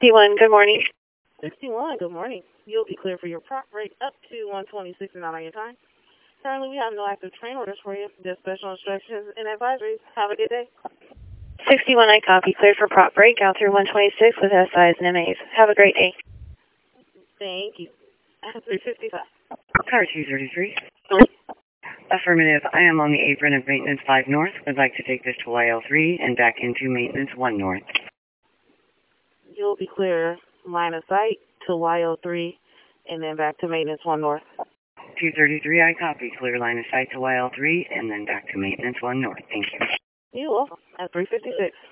61, good morning. 61, good morning. You'll be clear for your prop rate up to 126 and out on your time. Currently, we have no active train orders for you. Just special instructions and advisories. Have a good day. 61, I copy. Cleared for prop break out through 126 with SIs and MAs. Have a great day. Thank you. 355. Car 233. Affirmative. I am on the apron of Maintenance 5 North. Would like to take this to YL3 and back into Maintenance 1 North. You'll be clear line of sight to YL3 and then back to Maintenance 1 North. 233, I copy. Clear line of sight to YL3 and then back to Maintenance 1 North. Thank you. You're welcome. At 356.